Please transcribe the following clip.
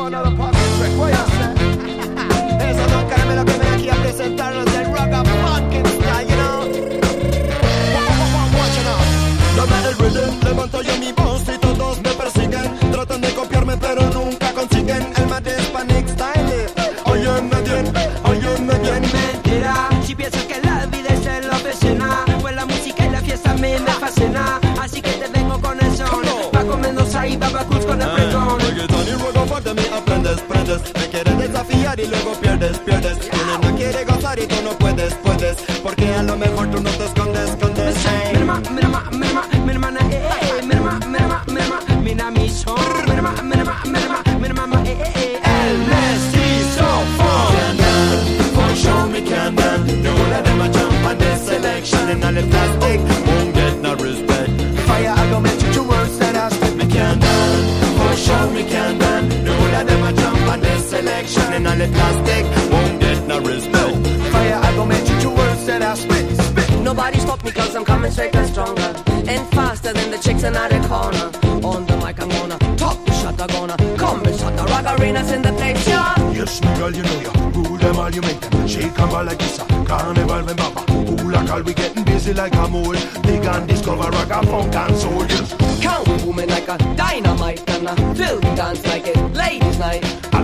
another pocket track. What you say? Eso Don Caramelo que viene aquí a presentarnos del Ragga Funkin' Style, you know. Watch it out. Dame el rhythm, levanto yo mi voz y todos me persiguen. Tratan de copiarme pero nunca consiguen el Mad Hispanic Style. Óyeme bien. Mentira, si piensas que la vida es en la oficina, pues la música y la fiesta a mí me fascina. Así que te vengo con el son, Paco Mendoza y Babacuz con el pregón. Reggaeton y rock de mí aprendes. Me quieres desafiar y luego pierdes. Tu nena quiere gozar y tú no puedes, porque a lo mejor tú no te escondes. Mi hermana, mira mi son. Mi hermana, el mestizo For show me can done. No let them a jump on this selection and all the plastic won't get no respect. Fire I go make you words that I spit me can done. For show me can done. No let them a jump on this selection and all the plastic won't get no respect. Fire I go make you words that I spit. Nobody stop me cause I'm coming straight and stronger and faster than the chicks in the corner. On the mic I'm gonna talk the shot, I'm gonna come and shut the rock arenas in the place, yeah. Yes, me girl, you know ya. Rule them all, you make them shake and ball like this. Carnival when baba. Ooh, like all we getting busy like a mole. Dig and discover rock, funk and soul, yes. Count woman like a dynamite and a fill the dance like it ladies night.